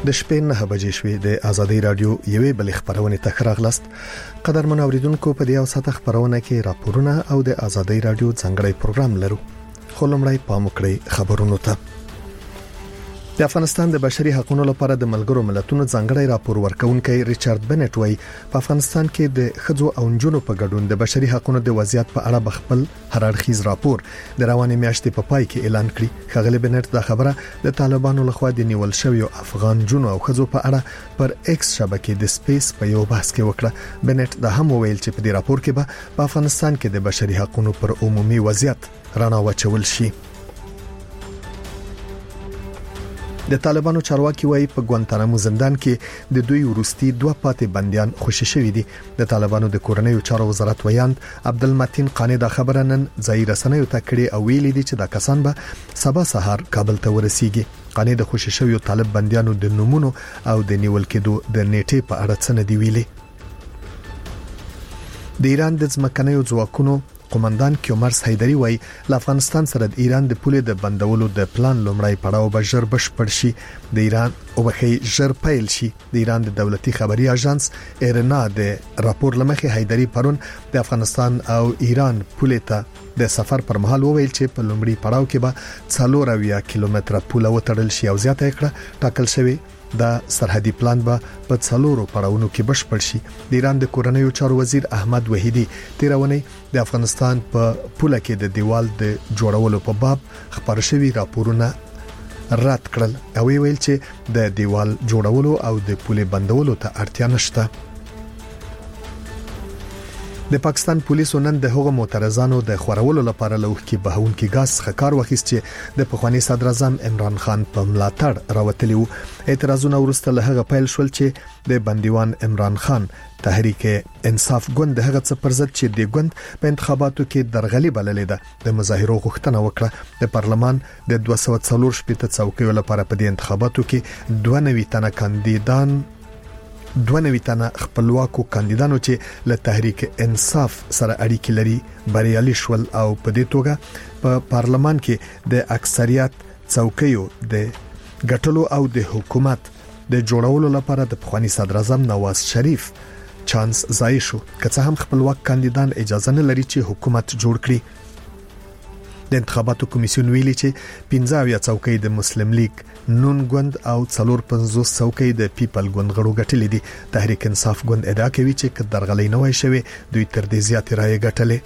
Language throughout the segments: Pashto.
د شپې 9 بجې شوې د آزادۍ رادیو یوې بل خبرونه ته راغلاست. قدرمن اوریدونکو په دې اوساته خبرونه کې راپورونه او د آزادۍ رادیو څنګه پروګرام لرو. خو لمړی پام وکړئ خبرونو ته. د افغانستان د بشري حقوقو لپاره د ملګرو ملتونو ځانګړی راپور ورکونکي ریچارډ بنټ وایي په افغانستان کې د خځو او نجونو په ګډون د بشري حقوقو د وضعیت په اړه بخپل هرړخیز راپور د روانې میاشتې په پای کې اعلان کړی. خغلی بنټ دا خبره د طالبانو لخوا د نیول شویو افغان جنو او خځو په اړه پر ایکس شبکې د سپیس په یو بحث کې وکړه. بنټ دا هم ویل چې په دې راپور کې به په افغانستان کې د بشري حقوقو پر عمومي وضعیت رڼا واچول شي. د طالبانو چارواکي وايي په ګوانتانامو زندان کې د دوی وروستي 2 پاتې بنديان خوشي شوي دي. د طالبانو د کورنیو چارو وزارت ویاند عبدالمتین قانی دا خبره نن ځای رسنیو ته کړې او ویلي دي چې دا کسان به سبا سهار کابل ته ورسیږي. قانی د خوشي شویو طالب بنديانو د نمونه او د نیول کېدو د نیټې په اړه څه نه دی ویلي. د ایران د ځمکنیو ځواکونو قومندان کیومرس حیدری وای ل افغانستان سره د ایران د پولې د بندولو د پلان لومړی پړاو به ژر بشپړ شي. د ایران او بخي ژر پیل شي. د ایران د دولتي خبري اژانس ایرنا د راپور لمخې حیدری پرون د افغانستان او ایران پولې ته د سفر پر مهال وویل چې په لومړی پړاو کې به 400 کیلومتره پوله وتړل شي او زیاته کړه ټاکل شوی دا سرحدي پلان به په 4 پړاوونو کې بشپړ شي. د ایران د کورنیو چارو وزیر احمد وحیدی تیرونی د افغانستان په پوله کې د دیوال د جوړولو په باب خبر شوی راپورونه رد کړل او ویل چې د دیوال جوړولو او د پولې بندولو ته اړتیا نشته. د پاکستان پولیسو نن د هغو معترضانو د خورولو لپاره لوخ کې بهون کې غاز خکار وخیست چې د پخوانی صدر اعظم عمران خان په ملاتړ راوتلی وو. اعتراضونه ورسته له هغه پیل شول چې د بندیوان عمران خان تحریک انصاف ګوند د هغه څه پر ضد چې د ګوند په انتخاباتو کې درغلي بللې ده د مظاهرو غوښتنه وکړه. د پارلمان د 240 څوکیو لپاره په دې انتخاباتو کې 92 تنه خپلواکو کاندیدانو چې له تحریک انصاف سره اړیکې لري بریالي شول او په دې توګه په پارلمان کې د اکثریت څوکیو د ګټلو او د حکومت د جوړولو لپاره د پخوانی صدر اعظم نواز شریف چانس ضایع شو. که څه هم خپلواک کاندیدان اجازه نه لري چې حکومت جوړ کړي. د انتخاباتو کمیسیون ویلي چې 15 څوکۍ د مسلم لیگ نون ګوند او 450 څوکۍ د پیپل ګوند غړو ګټلې دي. تحریک انصاف ګوند ادعا کوي چې درغلي نه وای شوی دوی تر دې زیات رائے ګټلې.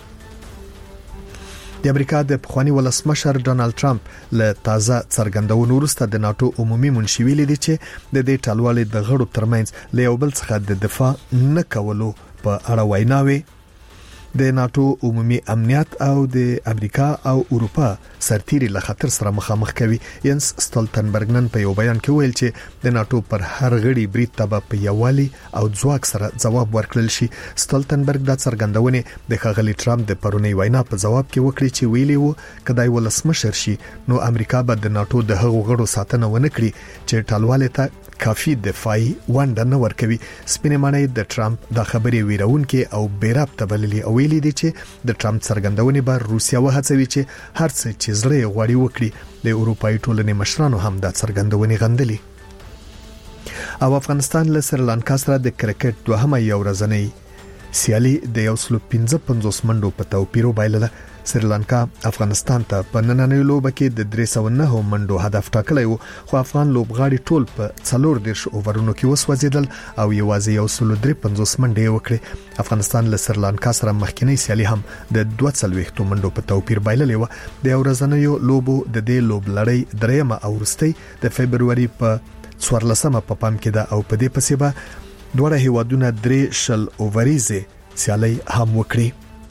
د امریکا د پخوانی ولسمشر ډونالد ټرمپ له تازه څرګندونو وروسته د ناتو عمومي منشي ویلي دي چې د دې ټالوالې د غړو ترمنځ له یو بل څخه د دفاع نه کولو په اړه ویناوي. د ناتو عمومي امنیت او د امریکا او اروپا سرتیري له خطر سره مخامخ کوي. ینس ستولتنبرګ نن په یو بیان کې ویل چې د ناتو پر هر غړي برید ته په یووالي او ځواک سره ځواب ورکړل شي. ستولتنبرګ دا څرګندونه د خغلی ټرمپ د پرونی وینا په جواب کې وکړي چې ویلي وو کدای ولسمشر شي نو امریکا به د ناتو د هغو غړو ساتنه ونه کړي چې ټالواله ته کافي دفاعي ونډه نه ورکوي. سپینې معنی د ټرمپ د خبرې ویرونکې او بیرابطه بللي او ویلي دي چې د ټرمپ څرګندونې به روسیا وهڅوي چې هر څه چې زړه غواړي وکړي. د اروپאי ټولنې مشرانو هم دا څرګندونې غندلي. او افغانستان له سریلانکا سره د کرکټ دوهمه یو ورځنۍ سیالي د 155 منډو په توپیر وبایلله. سریلانکا افغانستان ته په نننۍ لوبه کې د 309 منډو هدف ټاکلی وو خو افغان لوبغاړي ټول په 14 اوورونو کې وسوځیدل او یوازې 153 منډې وکړې. افغانستان له سریلانکا سره مخکینی سیالي هم د 22 منډو په توپیر بایللې و. د ورځنۍ لوبو د دې لوب لړۍ درېمه او وروستۍ د فبرवरी په 14مه په پام کې ده او په دې پسې به دوه هیوادونه 3 اووریزه سیالي هم وکړي.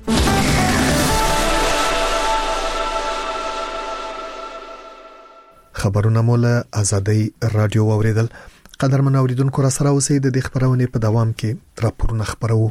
خبرونه مولا آزادۍ رادیو اوریدل. قدرمن اوریدونکو را سره اوسئ. د دې خبرونه په دوام کې راپورونه خبرو.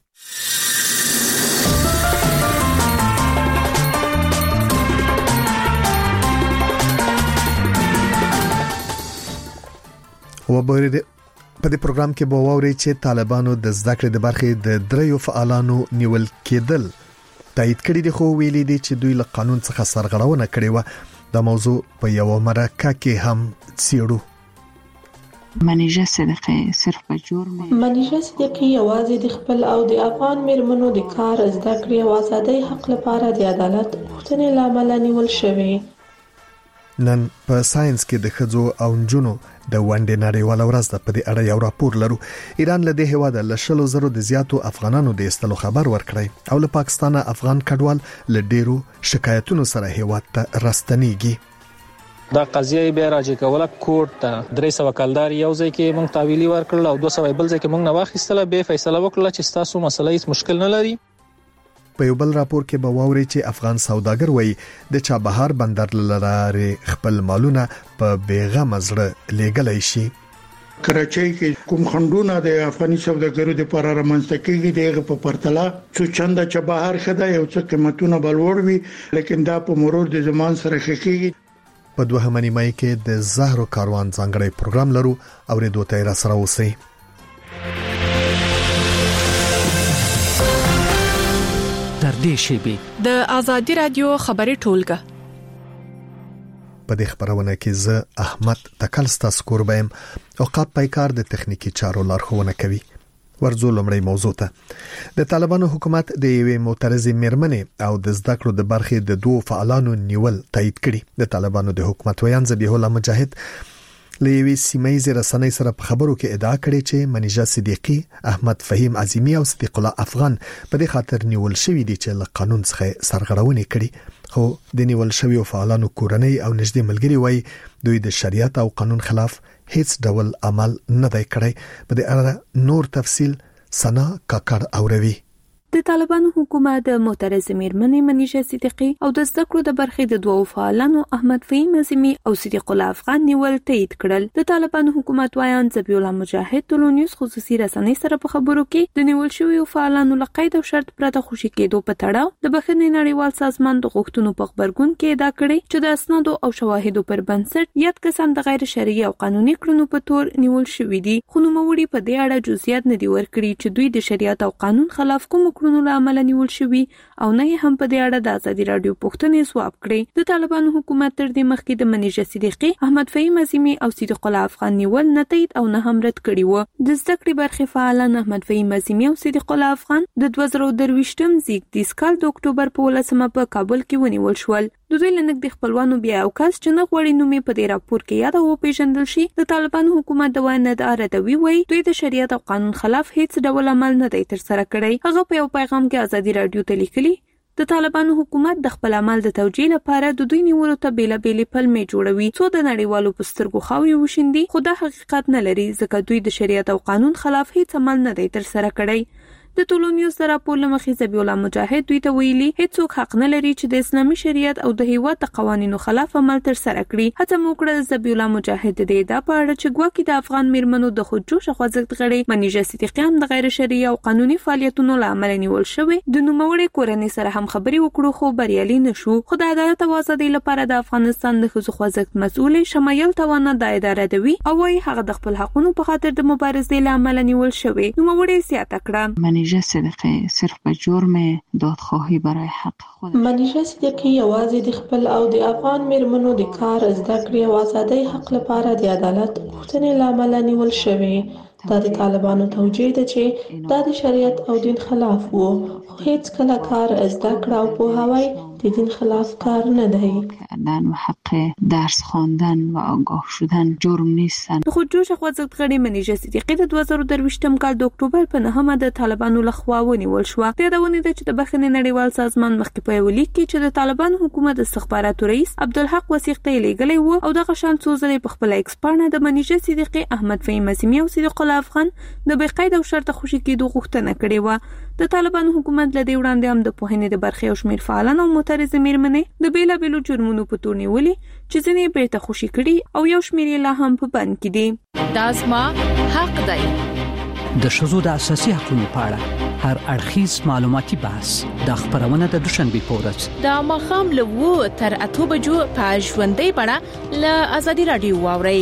په دې پروګرام کې به ووري چې طالبانو د زده کړې د برخې د 3 فعالانو نیول کېدل تایید کړي دي خو ویلي دي چې دوی له قانون څخه سرغړونه کړې و. دا موضوع په یو مرکه کې هم څیړو. منیژه صدیقی صرف په جرم منیژه صدیقی یوازې د خپل او د افغان میرمنو د کار زده کړې او ازادۍ حق لپاره د عدالت غوښتنې لامل نیول شوی. نن په ساينس کې د ښځو او نجونو د ونډې نړیواله ورځ ده. په دې اړه یو راپور لرو. ایران له دې هیواده له 100,000 د زیاتو افغانانو د استلو خبر ورکړی او له پاکستانه افغان کډوال له ډیرو شکایتونو سره هیواد ته راستنیږي. دا قضیه به راځي کوله کوټ ته 300 کلدار یو ځای کې مونږ تعویلی ورکړل او 200 بل ځای کې مونږ نه واخیستله به فیصله وکړه چې تاسو مسله هیڅ مشکل نه لري. په یو بل راپور کې به واوري چې افغان سوداګر وایي د چابهار بندر لاره خپل مالونه په بیغمه زړه لیږلای شي. کراچۍ کې کوم خندونه د افغاني سوداګرو د لپاره رامنځته کیږي دغه په پرتله څو چنده چابهار خدای یو څه قیمتونه بلور وي لیکن دا په مرور د زمان سره خکېږي. په دوهمه نیمه کې د زهرو کاروان ځانګړی پروګرام لرو او ریډیو ته را سره اوسئ. تر دې شیبې د آزادي رادیو خبري ټولګه په دې خبرونه کې زه احمد تکلستا سکوربم او قاب پایکار د تخنیکی چارو لارښوونه کوي. ورزو لمړی موضوع ته د طالبانو حکومت د یوې معترضې میرمنې او د زده کړو د برخې د دوه فعالانو نیول تایید کړي. د طالبانو د حکومت ویان ذبیح الله مجاهد لوی سیمایي رسنۍ سره په خبرو کې ادعا کړې چې منیژه صدیقی، احمد فهیم عظیمی او صدیق الله افغان په دې خاطر نیول شوی دي چې له قانون څخه سرغړونه کړي. خو د نیول شوی فعالانو کورنۍ او نږدې ملګري وایي دوی د شریعت او قانون خلاف هیڅ ډول عمل نه دی کړی. په دې اړه نور تفصیل سنا کاکړ اوروي. د طالبانو حکومت د معترض میرمنې منیژه صدیقی او د زده کړو د برخې د دوه فعالانو احمد فهیم عظیمی او صدیق الله افغان نیول تایید کړل. د طالبانو حکومت وایان ذبیح الله مجاهد ټولنیز خصوصي رسنۍ سره په خبرو کې د نیول شوی فعالانو له قید او شرط پرته خوشي کېدو په تړاو د بخښنې نړیوال سازمان د غوښتنو په خبرګون کې ادعا کړې چې د اسنادو او شواهدو پر بنسټ یاد کسان د غیر شرعي او قانوني کړنو په تور نیول شوی دي. خو نوموړي په دې اړه جزئیات نه دی ورکړي چې دوی د شریعت او قانون خلاف کوم کړنو لامل نیول شوی او نه هم په دې اړه د آزادي رادیو پوښتنې ځواب کړي. د طالبانو حکومت تر دې مخکې د منیژه صدیقی، احمد فهیم عظیمی او صدیق الله افغان نیول نه تایید او نه هم رد کړي وو. د زده کړې برخې فعالان احمد فهیم عظیمی او صدیق الله افغان د 2023م زیږدیز کال د اکتوبر په 18 په کابل کې ونیول شول. د دوی لنګ د خپلوانو بیا او کس چې نه غوړي نومې په دې راپور کې یاد او پیژندل شي. د طالبانو حکومت د وانه د اردوی وای دوی د شریعت او قانون خلاف هیڅ ډول عمل نه دی تر سره کړی. هغه په یو پیغام کې آزادي رادیو ته لیکلي د طالبانو حکومت د خپل عمل د توجیه لپاره د دوی نیولو ته بیلابېلې پلمې جوړوي څو د نړیوالو په سترګو خاوي وشيندي. خو دا حقیقت نه لري ځکه دوی د شریعت او قانون خلاف هیڅ عمل نه دی تر سره کړی. د ټولنیز راپور لمخې ذبیح الله مجاهد دوی ته ویلي هیڅوک حق نه لري چې د اسلامي شریعت او د هیواد د قوانینو خلاف عمل تر سره کړي. هڅه مو کړې ذبیح الله مجاهد د دې په اړه چې ګواکې د افغان میرمنو د خودجوش خوځښت غړي منیژه صدیقی هم د غیر شرعي او قانوني فعالیتونو لامل نیول شوی. د نوموړي کورنۍ سره هم خبري وکړو خو بریالي نشو. خو د عدالت او ازادۍ لپاره د افغانستان د ښځو خوځښت مسؤل شمایل توانه د اداره دوی او وايي هغه د خپل حقونو په خاطر د مبارزې لامل نیول شوی. نوموړي زیاته کړه منیژه صدیقی صرف په جرم دادخواهی برای حق خود. منیژه صدیقی یوازې د خپل او د افغان میرمنو د کار زده کړې او ازادۍ حق لپاره د عدالت غوښتنې لامل نیول شوی. دا د طالبانو توجیه ده چې دا د شریعت او دین خلاف وو. خو هیڅ کله کار زده کړه او پوهاوی د دین خلاف کار نه دی. کردن و حق درس خواندن و آگاه شدن جرم نیستن. د خودجوش خوځښت غړي منیژه صدیقی د 2023م کال د اکتوبر په 9مه د طالبانو لخوا ونیول شو. د یادونه ده چې د بخښنې نړیوال سازمان مخکې په یو لیک کې چې د طالبانو حکومت استخباراتو رئیس عبدالحق وثیق ته لیږلی و او دغه شان څو ځلې په خپل ایکس پاڼه د منیژه صدیقی، احمد فهیم عظیمی او صدیق الله افغان د بقید او شرط خوشي کېدو غوښتنه کړې و. د طالبانو حکومت لدې وړاندې هم د پوهنې د برخې او شمیر فعالان او معترض میرمنې د بیلابېلو جرمونو په تور نیولې چې ځینې بیرته خوشي کړي او یو شمیر یې لا هم په بند کې دي. دا زما حق دی. د ښځو د اساسي حقوقو په اړه هر اړخیز معلوماتي بحث د خبرونه د دوشنبه په ورځ د ماښام له 2 تر 8 بجو په ژوندۍ بڼه له آزادي رادیو واورئ.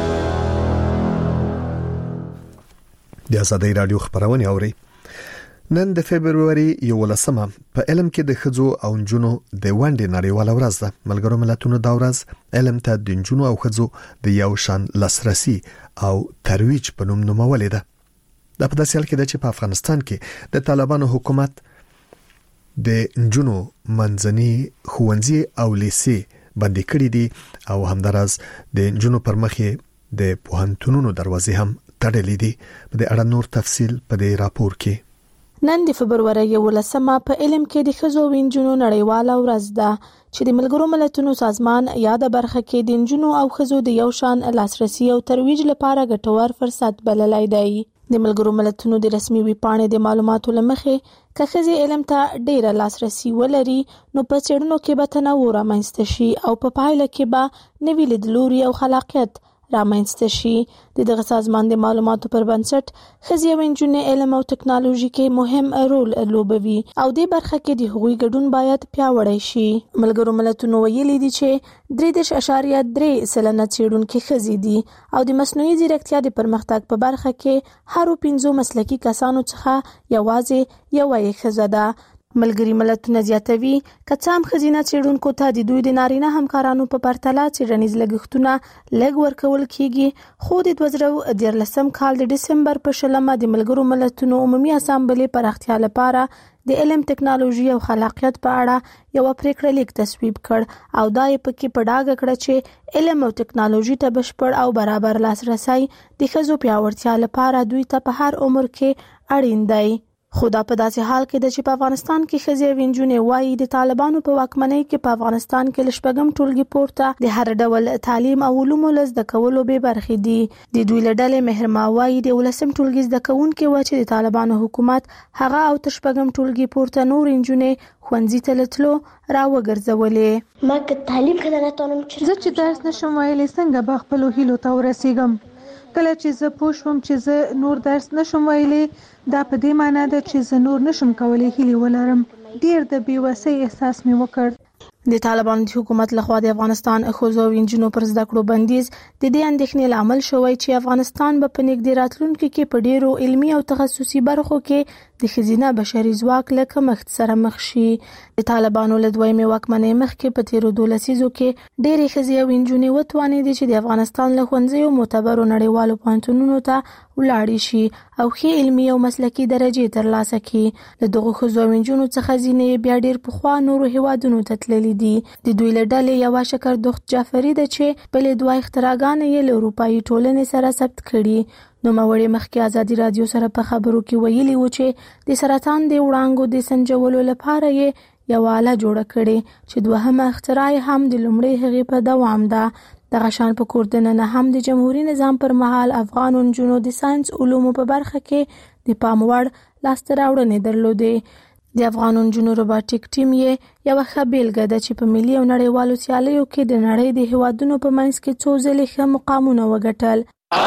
د آزادۍ رادیو خبرونه اوري. نن د فبرवरी 11 په علم کې د خځو او نجونو د ونډې نړیواله ورځ ده. ملګرو ملتونو دا ورځ علم ته د نجونو او خځو د یو شان لاسرسي او ترویج په نوم نومولې ده. دا په داسې حال کې ده چې په افغانستان کې د طالبانو حکومت د نجونو منځني ښوونځي او لیسې بندي کړې دي او همدارس د نجونو پر مخې د پوهنتونونو دروازې هم تړلې دي. په دې اړه نور تفصیل په دې راپور کې. نن د فبرवरी 11 په علم کې د ښځو او نجونو نړیواله ورځ ده چې د ملګرو ملتونو سازمان یاد برخه کې د نجونو او ښځو د یو شان لاسرسي او ترویج لپاره ګټور فرصت بللای دی. د ملګرو ملتونو د رسمي ویبپاڼې د معلوماتو لمخې که ښځې علم ته ډېر لاسرسي ولري نو په څېړنو کې به تنوع رامنځته شي او په پایله کې به نوي لیدلوري او خلاقیت رامنځته شي. دغه سازمان د معلوماتو پر بنسټ ښځې او نجونې علم او ټکنالوژي کې مهم رول لوبوي او د برخه کې د هغوی ګډون باید پیاوړی شي. ملګرو ملتونو ویلي دي چې 3.3 سلنه څېړونکي ښځې دي او د مصنوعي ځیرکتیا د پرمختګ په برخه کې هر 5 مسلکي کسانو څخه یوازې یوه ښځه ده. ملګری ملتونه زیاتوي که څه هم ښځینه څېړونکو ته د دوی د نارینه همکارانو په پرتله څېړنیز لګښتونه لږ ورکول کیږي، خو د 2013 کال د ډسمبر په 20 د ملګرو ملتونو عمومي اسامبلې پراختیا لپاره د علم ټکنالوژي او خلاقیت په اړه یو پریکړه لیک تصویب کړ او دا یې پکې په ډاګه کړه چې علم او ټکنالوژي ته بشپړ او برابر لاسرسی د ښځو پیاوړتیا لپاره دوی ته په هر عمر کې اړین دی. خو دا په داسې حال کې ده چې په افغانستان کې ښځې او نجونې وایي د طالبانو په واکمنۍ کې په افغانستان کې له 6 ټولګي پورته د هر ډول تعلیم او علومو له زده کولو بې برخې دي. د دوی له ډلې مهرما وایي د 11 ټولګي زده کوونکي و چې د طالبانو حکومت هغه او تر 6 ټولګي پورته نور نجونې ښوونځي ته لتلو راوګرځولې. ما که تعلیم کړه نتونم زه چې درس نشم ویلی څنګه به خپلو هیلو ته ورسیږم. کله چې زه پوه شوم چې زه نور درس نشم ویلی دا په دې معنی ده چې زه نور نشم کولی هیلې ولرم. ډیر د بېوسۍ احساس مې وکړ. د طالبانو د حکومت لخوا د افغانستان ښځو او نجونو پر زده کړو بندیز د دې اندېښنې لامل شوی چې افغانستان به په نږدې راتلونکي کې په ډیرو علمي او تخصصي برخو کې د ښځینه بشري ځواک له کمښت سره مخ شي. د طالبانو له دویمې واکمنۍ مخکې په تیرو 12 لسیزو کې ډېرې ښځې او نجونې وتوانېدې چې د افغانستان له ښوونځیو معتبرو نړیوالو پوهنتونونو ته ولاړې شي او ښې علمي او مسلکي درجې ترلاسه کړي. له دغو ښځو او نجونو څخه ځینې بیا ډېر پخوا نورو هیوادونو ته تللي دي. د دوی له ډلې یوه شکردخت جعفري ده چې بلې دوه اختراګانې یې له اروپایي ټولنې سره ثبت کړي. نوموړې مخکې ازادي رادیو سره په خبرو کې ویلي و چې د سرطان د وړانګو د سنجولو لپاره یې یوه آله جوړه کړې چې دوهمه اختراع هم د لومړۍ هغې په دوام ده. دغه شان په کور دننه هم د جمهوریت نظام پر مهال افغان نجونو د ساينس علومو په برخه کې د پام وړ لاسته راوړنې درلودې. د افغان نجونو روباټیک ټیم یې یوه ښه بیلګه ده چې په ملي او نړیوالو سیالیو کې د نړۍ د هیوادونو په منځ کې څو ځلې ښه مقامونه وګټل.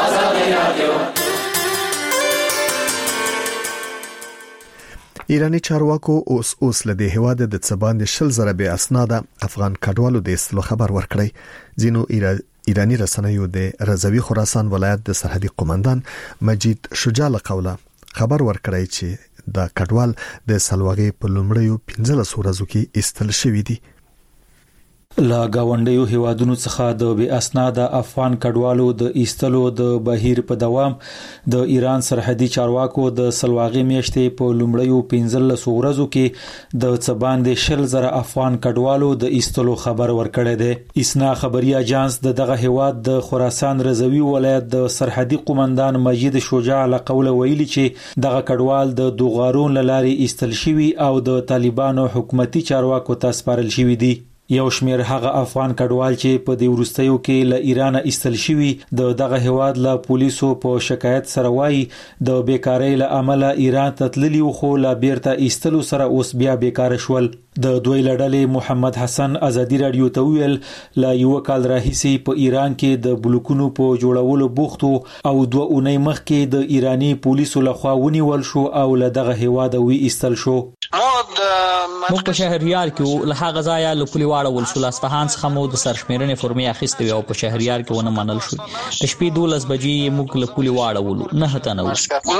ایرانی چارواکو اوس له دې هیواد د څباند 20,000 بې اسناده افغان کډوالو د استلو خبر ورکړی. ځینو ایرانی رسنیو د رضوی خراسان ولایت د سرحدي قومندان مجید شجاع له قوله خبر ورکړی چې د کډوال د سلواغې په لومړیو 15 ورځو کې استل شوی دي. لا گاونډیو هیوادونو څخه د بې اسناده افغان کډوالو د ایستلو د بهیر په دوام د ایران سرحدي چارواکو د سلواغې میاشتې په لومړیو 15 ورځو کې د څباند 20,000 افغان کډوالو د ایستلو خبر ورکړی دی. اسنا خبري اژانس دغه هیواد د خراسان رضوی ولایت د سرحدي قومندان مجید شجاع له قوله ویلي چې دغه کډوال د دوغارون لارې ایستل شوی او د طالبانو حکومتي چارواکو ته سپارل شوی دي. یو شمیر هغه افغان کډوال چې په دې وروستیو کې له ایران ایستل شوی دغه هیواد له پولیسو په شکایت سره وایي د بیکاری له امله ایران ته تللی خو لا بیرته ایستلو سره اوس بیا بیکار شول. د دوی لړلې محمد حسن ازادي رادیو ته ویل لا یو کال راهیسي په ایران کې د بلوکونو په جوړولو بوختو او 2 اونۍ مخکې د ایرانی پولیسو لخوا ونیول شو او له دغه هیواد وی ایستل شو. موږ په شهریار کې له هغه ځایه له پولي واړول شو، اصفهان څخه مو د سرشمیرنې فورمې اخیستې او په شهریار کې ونه منل شو. د شپې 12 بجې موږ له پولي واړول، نه هته نه.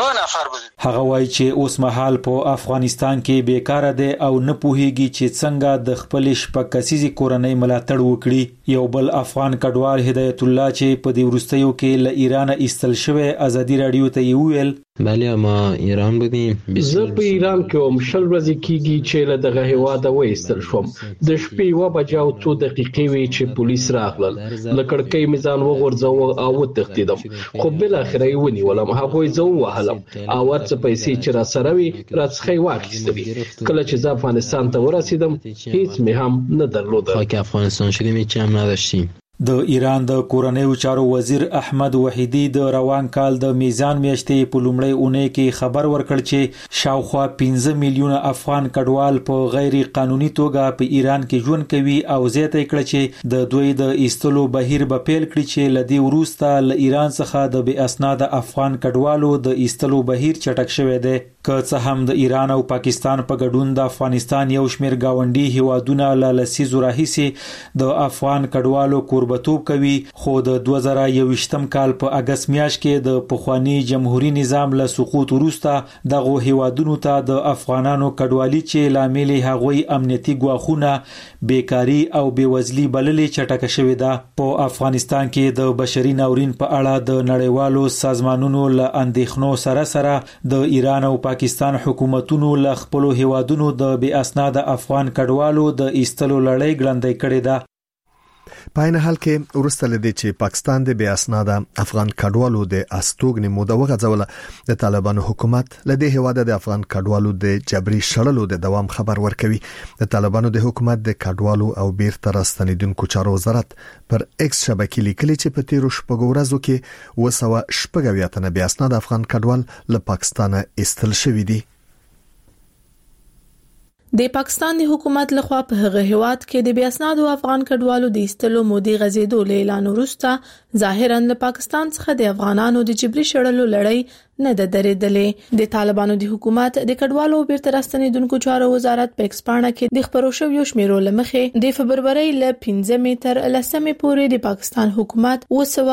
هغه وایي چې اوس مهال په افغانستان کې بیکاره دی او نه پوهیږي چې څنګه د خپل شپږ کسیزي کورنۍ ملاتړ وکړي. یو بل افغان کډوال هدایت الله چې په دې وروستیو کې له ایران ایستل شوی ازادي رادیو ته ویل بله ما ایران بودیم. زه په ایران کې وم، شل ورځې کېږي چې له دغه هیواده وایستل شوم. د شپې 1 بجې او 2 دقیقې وې چې پولیس راغلل، له کړکۍ مې ځان وغورځاوه او وتښتېدم، خو بل اخر یې ونیولم. هغوی زه ووهلم او څه پیسې چې را سره وي راڅخه یې واخیستلې. کله چې زه افغانستان ته ورسېدم هیڅ مې هم نه درلوده. خاک افغانستان شدیم هیڅ هم نداشتیم. د ایران د کورنیو چارو وزیر احمد وحیدی د روان کال د میزان میاشتې په لومړۍ اونۍ کې خبر ورکړ چې شاوخوا 15 میلیونه افغان کډوال په غیر قانوني توګه په ایران کې ژوند کوي او زیاته کړ چې د دوی د ایستلو بهیر به پیل کړي چې لدی وروسته له ایران څخه د بې اسناد افغان کډوالو د ایستلو بهیر چټک شوی دی. که څه هم د ایران او پاکستان په ګډون د افغانستان یو شمېر گاونډي هیوادونه له لسیزو راهیسې د افغان کډوالو کوربتوب کوي، خو د 2021م کال په اگست میاشت کې د پخوانی جمهوریت نظام له سقوط وروسته دغه هیوادونو ته د افغانانو کډوالي چې لامل هغوی امنیتي ګواښونه، بیکاری او بیوزلي بللې چټکه شوې ده. په افغانستان کې د بشري ناورین په اړه د نړیوالو سازمانونو له اندېښنو سره سره د ایران او پاکستان حکومتونو له خپلو هیوادونو د بې اسناد افغان کډوالو د ایستلو لړۍ ګړندۍ کړې ده. په عین حال کې ورسته لدی چې پاکستان د بې اسناد افغان کډوالو د استوګنې موده وغځوله، د طالبانو حکومت لدی هواده د افغان کډوالو د جبري شړلو د دوام خبر ورکوي. د طالبانو د حکومت د کډوالو او بیرته راستنیدونکو چارو وزارت پر ایکس شبکې لیکلي چې په تیرو شپږو ورځو کې 280 تنه بې اسناد افغان کډوال له پاکستان ایستل شوي دي. د پاکستان د حکومت لخوا په هغه هیواد کې د بې اسناد افغان کډوالو د ایستلو مودې غزیدو اعلان وروسته ظاهرا له پاکستان څخه د افغانانو د جبري شړلو لړۍ نه د درېدلې. د طالبانو د حکومت د کډوالو بیرته راستنیدونکو چارو وزارت په ایکسپانه کې د خبرو شویو شمیرو لمخې د فبرवरी ل 15 تر 10 پورې د پاکستان حکومت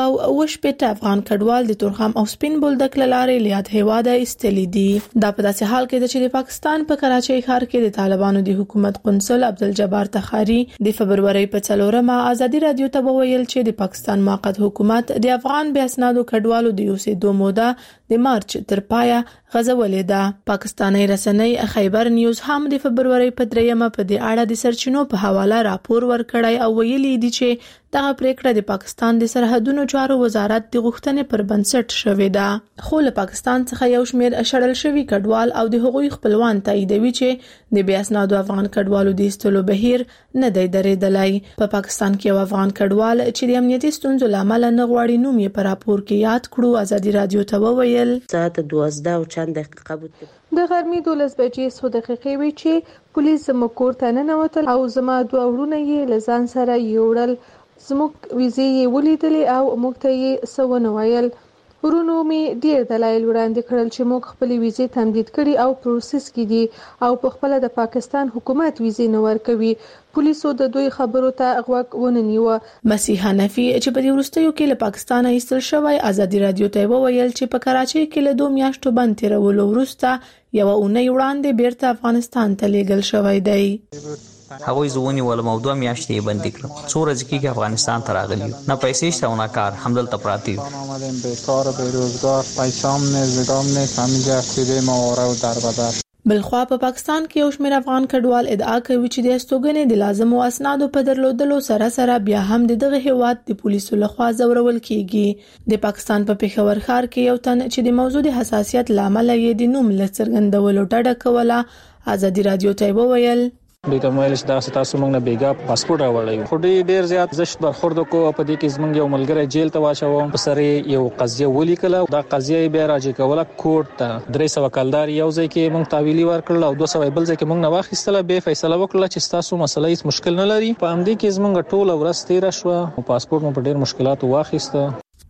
280 افغان کډوال د تورخم او سپین بولدک لارې لیاد هواده ایستلې دي. دا په داسې حال کې چې د پاکستان په کراچۍ ښار کې د طالبانو د حکومت قنصل عبدالجبار تخاری د فبرवरी په 4مه ازادي رادیو ته وویل چې د پاکستان موقت حکومت د افغان بې اسنادو کډوالو د اوسېدو موده د مارچ تر پایه غځولې ده. پاکستاني رسنۍ خیبر نیوز هم د فبرवरी په 3مه په دې اړه د سرچینو په حواله راپور ورکړی او ویلي دي چې دغه پریکړه د پاکستان د سرحدونو چارو وزارت د غوښتنې پر بنسټ شوې ده. خو له پاکستان څخه یو شمېر شړل شوي کډوال او د هغوی خپلوان تاییدوي چې د بې اسنادو افغان کډوالو د ایستلو بهیر نه دی درېدلی. په پاکستان کې یو افغان کډوال چې د امنیتي ستونزو لامل نه غواړي نوم یې په راپور کې یاد کړو ازادي رادیو ته وویل ساعت 12 او چند دقیقه بود. د غرمې 12 بجې 100 دقیقې وی چې پولیس زموږ کور ته ننوتل او زما دوه ورونه یې لزان سره یوړل. زموږ ویزې یې ولیدلې او موږ ته یې څه ونه ویل. ورونو مې ډیر دلایل وړاندې کړل چې موږ خپل ویزې تمدید کړي او پروسس کې دي او په خپل د پاکستان حکومت ویزې نه ورکوي. پولیسو د دوی خبرو ته غوږ ونه نیوه. مسیح حنفي چې په دې وروستیو کې له پاکستان ایستل شوی ازادي رادیو ته وویل چې په کراچۍ کې له 2 میاشتو بند تیرولو وروسته یو اونۍ وړاندې بیرته افغانستان ته لیږل شوی دی. هغوی زونی ولم او 2 میاشتې بندي کړم. څو ورځې کې افغانستان ته راغلی نه پیسې شته او نه کار، همدلته پراتی آمدیم بیکار و بیروزگار، پیسام نیست زدام نیست، همینجا افتیده مواره و در بدر. بلخوا په پاکستان کې یو شمېر افغان کډوال ادعا کوي چې د استوګنې د لازمو اسنادو په درلودلو سره سره بیا هم دغه هیواد د پولیسو لخوا زورول کیږي. د پاکستان په پېښور ښار کې یو تن چې د موضوع د حساسیت لامل یې د نوم لڅرګندولو ډډه کوله ازادي رادیو ته وویل دوی ته ویل چې دا تاسو موږ نه بیګا پاسپورت راوړی خو ډیر زیات زشت برخورد کو په دې کې زمونږ یو ملګری جیل ته واچو په سره یو قضیه ولیکله. دا قضیه بیا راځي کوله کوټ ته 300 کلدار یو ځای کې موږ تعویلی ورکړل او 200 بل ځای کې موږ نه واخیستله. به فیصله وکړه چې تاسو مسله هیڅ مشکل نه لري. په همدې کې زمونږ ټول ورځ تیر شو او پاسپورت مو په ډیر مشکلات واخیسته.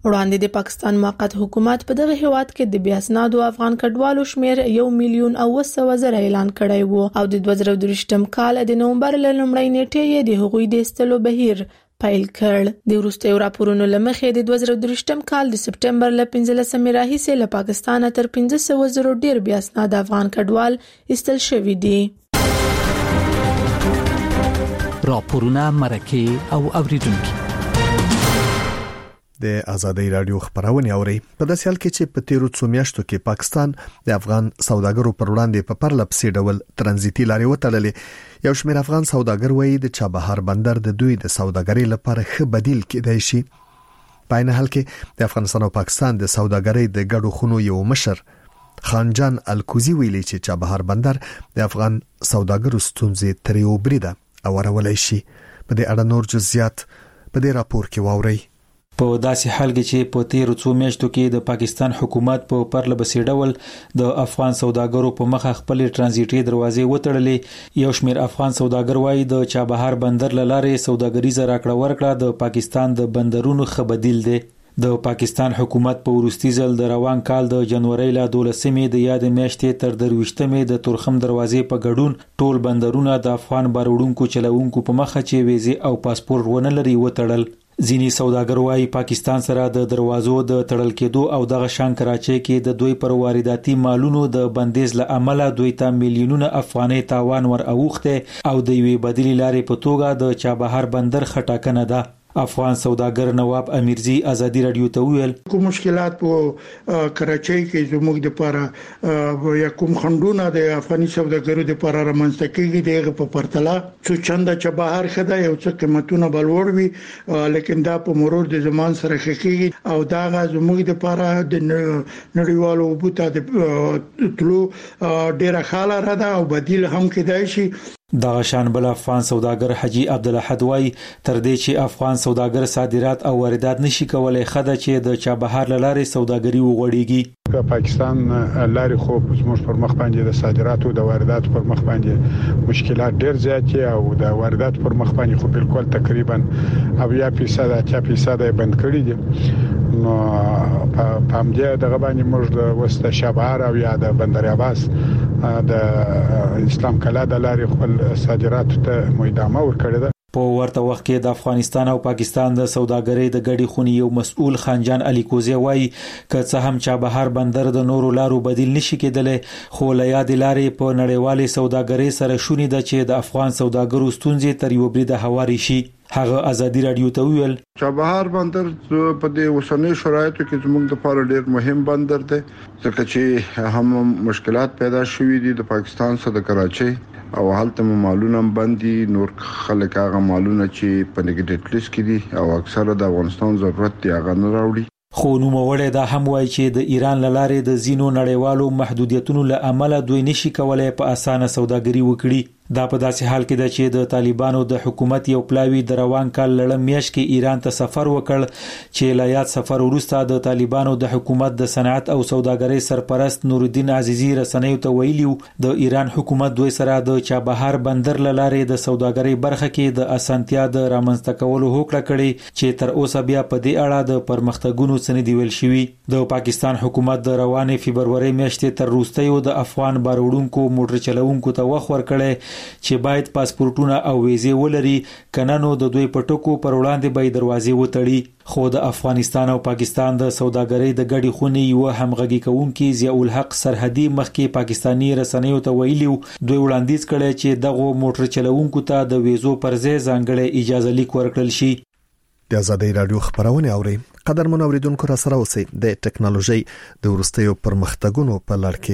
وړاندې د پاکستان موقت حکومت په دغه هیواد کې د بیا اسنادو افغان کډوالو شمیر 1,900,000 اعلان کړی وو او د 2023م کال د نومبر ل لومړۍ نیټې د هغوی د استلو بهیر پیل کړ. د وروستیو راپورونو لمخې د 2023م کال د سپټمبر ل 15 راهیسې له پاکستان تر 500,000 ډیر بیا اسناد افغان کډوال استل شوي دي. راپورونه مرکه او اوریدونکو د آزادۍ رادیو خبرونه اوري. په داسې حال کې چې په تیرو څو میاشتو کې پاکستان د افغان سوداګرو پر وړاندې په پرلپسې ډول ترانزیتي لارې وتړلې، یو شمېر افغان سوداګر وایي د چابهار بندر د دوی د سوداګرۍ لپاره ښه بدیل کېدای شي. په عین حال کې د افغانستان او پاکستان د سوداګرۍ د ګډو خونو یو مشر خانجان الکوزی ویلي چې چابهار بندر د افغان سوداګرو ستونزې ترې وبریده او ورولای شي. په دې اړه نور جزئیات په دې راپور کې واورئ. په داسې حال کې چې په تیرو څو میاشتو کې د پاکستان حکومت په پرلپسې ډول د افغان سوداګرو په مخه خپل ترانزیټي دروازې وتړلې، یو شمېر افغان سوداګر وایي د چابهار بندر لاره سوداګریزه راکړه ورکړه د پاکستان د بندرونو ښه بدیل دی. د پاکستان حکومت په وروستي ځل د روان کال د جنوري ل 12مې د یاد میاشتې تر 23مې د تورخم دروازې په ګډون ټول بندرونه د افغان باروړونکو چلوونکو په مخه چې ویزه او پاسپورت ونه لري وتړل. ځینی سوداګر وايي پاکستان سره د دروازو د تړل کېدو او دغه شان کراچۍ کې د دوی پر وارداتي مالونو د بندیز له امله دوی ته میلیونونه افغاني تاوان ور اوخته او د یوې بدیل لارې په توګه د چابهار بندر خټاکنه ده. افغان سوداګر نواب امیرزی آزادی رادیو ته ویل کوم مشکلات په کراچۍ کې زموږ د لپاره یا کوم خندونه د افغاني سوداګرو د لپاره رامنځته کیږي دغه په پرتله څو چنده چې بهر خدای یو څه قیمتونه بلور وي، لیکن دا په مرور د زمان سره خکېږي او دا زموږ د لپاره د نړیوالو بوته د تلو ډیره خاله را ده او بدیل هم کېدای شي. دغه شان بل افغان سوداګر حجی عبدالاحد وای تر دې چې افغان سوداګر صادرات او واردات نشي کولای خدای چې د چابهار لارې سوداګري وغوړيږي. پاکستان لارې خو زموږ پر مخ باندې د صادراتو او د وارداتو پر مخ باندې مشکلات ډېر زیات دي او د وارداتو پر مخ باندې خو بالکل تقریبا 80% بند کړی دي. نو په همدې دغه باندې موږ د وسته شابهار او یا د بندر عباس د اسلام کلا د لارې خپل صادراتو ته مېدامه ورکړه ده. په ورته وخت کې د افغانستان او پاکستان د سوداګرۍ د ګډي خونې یو مسؤل خانجان علي کوزی وایي که څه هم چابهار بندر د نورو لارو بدیل نشي کېدلی خو له یاد لارې په نړیوالې سوداګرۍ سره شونې ده چې د افغان سوداګرو ستونزې تر یو بریده هواري شي. هغه آزادی رادیو ته ویل چابهار بندر په دې اوسنۍ شرایطو کې زموږ لپاره ډېر مهم بندر دی ځکه چې هم مشکلات پیدا شوې دي د پاکستان سره د کراچۍ او هلته مالونه باندې نور خلک هغه مالونه چې په نیگیټیو لیست کې دي او اکثره د افغانستان ضرورت دی هغه نه راوړي. خو نوموړی دا هم وایي چې د ایران لارې د زینو نړیوالو محدودیتونو له امله دوی نشي کولای په اسانه سوداګري وکړي. دا په داسې حال کې ده چې د طالبانو د حکومت یو پلاوی د روان کال لړم میاشت کې ایران ته سفر وکړ چې له یاد سفر وروسته د طالبانو د حکومت د صنعت او سوداګرۍ سرپرست نورالدین عزیزی رسنیو ته ویلیو د ایران حکومت دوی سره د چابهار بندر لارې د سوداګرۍ برخه کې د اسانتیا د رامنځته کولو هوکړه کړې چې تر اوسه بیا په دې اړه د پرمختګونو څه دی ویل شوی. د پاکستان حکومت د روانې فبرवरी میاشتې تر وروستیو د افغان باروړونکو موټر چلوونکو ته وخت ورکړي چې باید پاسپورتونه او ویزې ولري کنه نو د دوی پټکو پر وړاندې به دروازې وتړي. خو د افغانستان او پاکستان د سوداګرۍ د ګډي خونې یو همغږي کوونکي ضیاء الحق سرحدي مخکې پاکستانی رسنیو ته ویلیو دوی وړاندیز کړي چې دغه موټر چلوونکو ته د ویزو پر ځای ځانګړی اجازه لیک ورکړل شي. د آزادۍ رادیو خبرونه اوري. قدرمن اوریدونکو را سره اوسئ. د ټکنالوژي د ورستیو پرمختګونو په لړ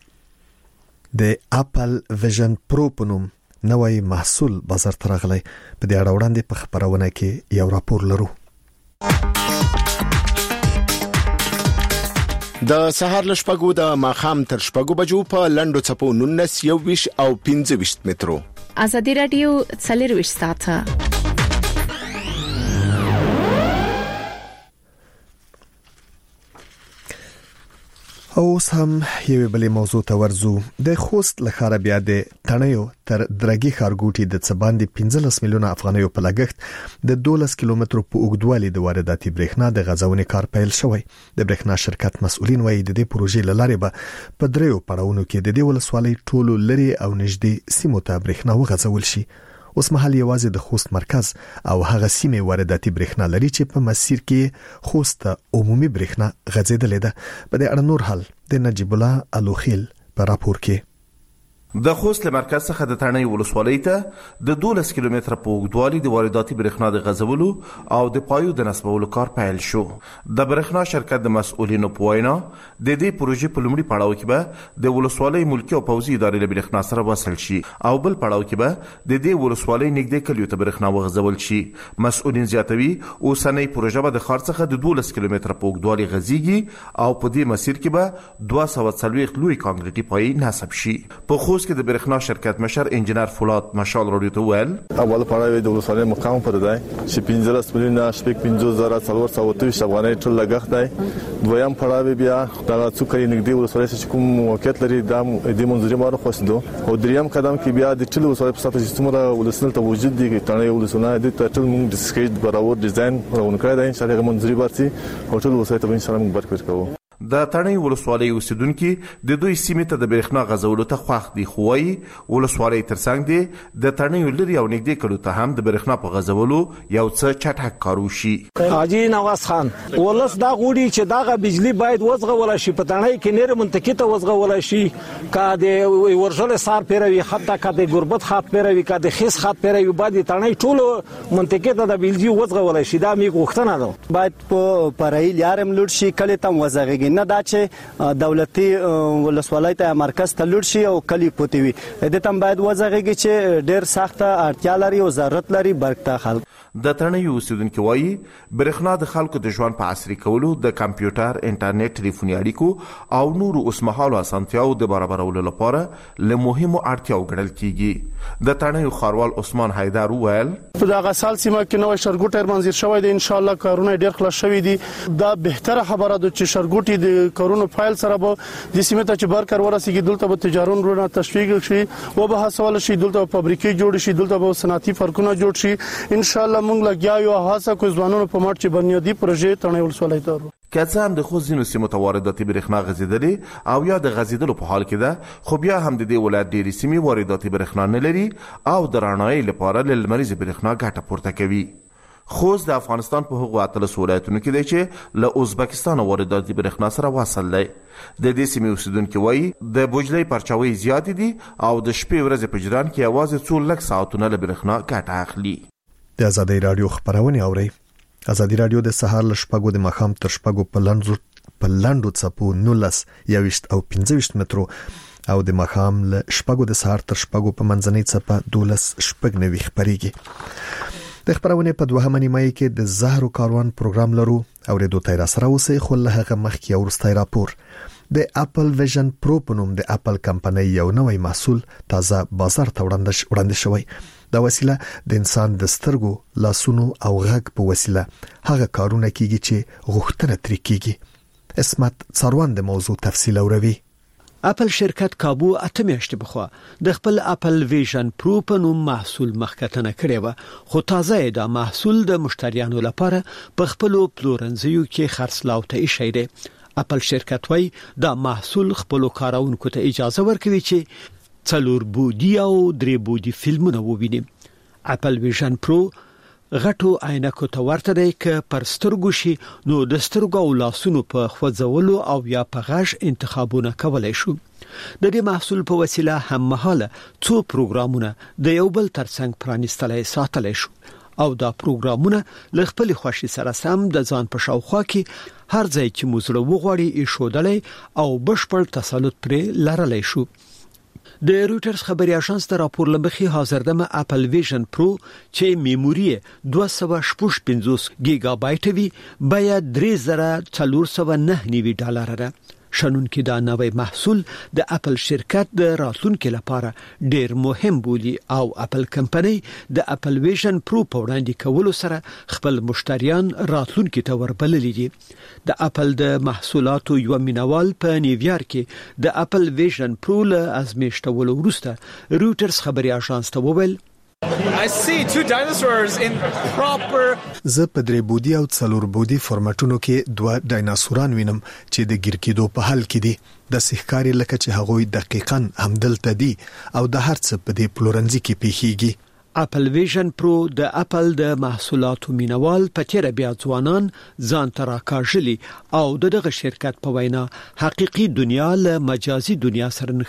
کې د اپل ویژن پرو په نوم نوې محصول بازار ته راغلی. په دې اړه وړاندې په خبرونه کې یو راپور لرو. د سهار له شپږو د ماښام تر شپږو بجو په لنډو څپو 19 21 او 25 مترو. آزادی رادیو 24 ساعته. اوس هم یو بل موضوع ته ورزو. د خوست لخر بیا د تڼیو تر درګي خارګوټي د څباندې 15 میلیونه افغانیو په لګښت د 12 کیلومترو په اوږدوالي د وارداتي برېښنا د غځونې کار پیل شوی. د برېښنا شرکت مسؤلین وایي د دې پروژې لاره به په دریو پړاوونو کې د دې ولسوالۍ ټولو لري او نږدې سیمو ته برېښنا وغځول شي. اوس مهال یوازې د خوست مرکز او هغه سیمه وارداتي برېښنا لري چې په مسیر کې خوست عمومي برېښنا غځیدلې ده. په دې اړه نور حل د نجیب الله الوخیل په راپور کې. د خوست مرکز څخه د تڼیو ولسوالۍ ته د 12 کیلومتره په اوږدوالي د وارداتي برېښنا د غځولو او د پایو د نصبولو کار پیل شو. د برېښنا شرکت د مسؤلینو په وینا د دې پروژې په لومړي پړاو کې به د ولسوالۍ ملکی او پوځي ادارې له برېښنا سره وصل شي او بل پړاو کې به د دې ولسوالۍ نږدې کلیو ته برېښنا وغځول شي. مسؤلین زیاتوي اوسنۍ پروژه به د ښار څخه د 12 کیلومتره په اوږدوالي غځيږي او په دې مسیر کې به 240 لوی کانکریټي پای نصب شي. په خوست کې د برېښنا شرکت مشر انجنیر فولاد مشال رادیو ته ویل اول پړاو د ولسوالۍ مقام پر دی چې 15 میلیونه 15,423 افغانۍ ټول لګښت دی. دویم پړاو بیا د څوکۍ نږدې ولسوالۍ چې کوم موقعیت لري د منځري مارو خوستو او دریم قدم کې بیا د ټول ولسوالۍ په سطح چې څومره ولسنل ته وجود دي تڼیو ولسوالۍ د ټول موږ د سکیج برابر ډیزاین راونکړی دی چې هغه منځري برسي او ټول ولسوالۍ ته ان شاء الله موږ برکت کوو. د تڼیو ولسوالۍ اوسیدونکو د دوی سیمې ته د برېښنا غځولو ته خوښ دي خو وايي ولسوالۍ ترڅنګ دي د تڼیو لري او نږدې کلو ته هم د برېښنا په غځولو یو څه چټک کار وشي. حاجی نواز خان ولس دا غوړي چې داغه بجلی باید وزغول شي په تڼۍ کې نیر منطقه ته وزغول شي کا د ورژل سار پیروي حتی کا د غربت خاط پیروي کا د خیس خاط پیروي باید تڼۍ ټول منطقه ته د بجلی وزغول شي. دا می غوښتنه ده باید په پرایل یارم لوټ شي کله تم وزغږي نه دا چې دولتي ولسوالۍ ته مرکز ته لوټ شي او کلی پوتې وي د تم باید وځغږي چې ډېر سخت اړتیا لري او ضرورت لري برکته خلک. د تڼیو اوسیدونکو وایي برېښنا د خلکو د ژوند په عصري کولو د کمپیوټر انټرنیټ ټلیفوني اړیکو او نورو اوسمهالو اسانتیاو د برابرولو لپاره له مهمو اړتیاو ګڼل کیږي. د تڼیو خاروال عثمان حیدر وویل په دغه سال سیمه کې نوې شرګوټ منځیر شوی دی. ان شاء الله کارونه ډېر خلاص شوي دي. دا بهتره خبره ده چې شرګوټي د کارونو فایل سره به د سیمه ته چې برکر ورسیږي دلته به تجارون رونه تشویق شي او به حاصل شي دلته فابریکې جوړ شي دلته به صنعتي فرقونه جوړ شي. ان شاء الله موږ لګیا یو هڅه کوو ځوانانو په مټ چې بنیادی پروژې تڼیو ولسوالۍ ته کڅ هم د خوست ځینو سیمو ته وارداتي برېښنا غځېدلې او یا د غځېدلو په حال کې ده خو بیا هم د دې ولایت ډېرې سیمې وارداتي برېښنا نه لري او د رڼایي لپاره له لمریزې برېښنا ګټه پورته کوي. خوست د افغانستان په هغو 13 ولایتونو کې دی چې له ازبکستان وارداتي برېښنا سره وصل دی. د دې سیمې اوسیدونکو وایي د بوجلۍ پرچاوي زیات دي او د شپې ورځې په جریان کې یوازې څو لږ ساعتونه له برېښنا ګټه اخلي. د آزادۍ رادیو خبرونه اوري. آزادۍ رادیو د سهار ل شپږو د مخام تر شپږو په لندو څپو 19 او 15 مترو او د مخام ل شپږو د سهار تر شپږو په منځنۍ څپه 12 شپږ خبريږي. د خبرونه په دوهمه نیمه کې د زهرو کاروان پروګرام لرو او د دوه تیر سره اوسې خو له هغه مخکې ورستای راپور د اپل ویژن پرو په نوم د اپل کمپنۍ یو نوې محصول تازه بازار ته وړاندې شوی. دا وسیله د انسان د سترګو، لاسونو او غږ په وسیله هغه کارونه کوي چې غوښتنه ترې کیږي. اسمت څاروان د موضوع تفصیل اوروي. اپل شرکت کابو 8 میاشتې بخوا د خپل اپل ویژن پرو په نوم محصول مخکتنه کړی و خو تازه دا محصول د مشتریانو لپاره په خپل پلورنځیو کې خرڅلاو ته ایښی دی. اپل شرکت وای دا محصول خپل کارونکو ته اجازه ورکوي چې 4 بودی او 3 بودی فلمونه وویني. اپل ویژن پرو غټو عینکو ته ورته دی چې پر سترګو شي نو د سترګو او لاسونو په خوځولو او یا په غږ انتخابونه کولای شو. د دې محصول په وسیله هم مهاله څو پروګرامونه د یو بل ترڅنګ پرانیستلای ساتلای شو او دا پروګرامونه له خپل خوښي سره سم د ځان په شاوخوا کې هر ځای چې موږ وغواړي ایښودلای او بشپړ تسلط پرې لرلای شو. د رويټرز خبري اژانس ته راپور لمخې حاضر دمه اپل ویژن پرو چې میموري 255 گیگا بایټ وی بیا $3,409 ده. شنونکو دا نوې محصول د اپل شرکت د راتلونکو لپاره ډیر مهم بولي او اپل کمپنۍ د اپل ویژن پرو په وړاندې کولو سره خپل مشتریان راتلونکو ته وربللي دي. د اپل د محصولاتو یو مینوال په نیویارک کې د اپل ویژن پرو له ازمیښتولو وروسته روټرز خبري اژانس ته وویل I see 2 dinosaurs in proper زه په درې بودی او څلور بودی فورماتونو کې 2 ډایناسوران وینم چې د ګیر کېدو په حال کې دي. د سحکاري لکه چې هغوی دقیقاً همدلته دي او د هر څه په دې پلورنځي کې پیخيږي. اپل ویژن پرو د اپل د محصولاتو مینوال په تیر بیا ځوانان ځان تراکاژلی او دغه شرکت په وینا حقيقي دنیا له مجازي دنیا سره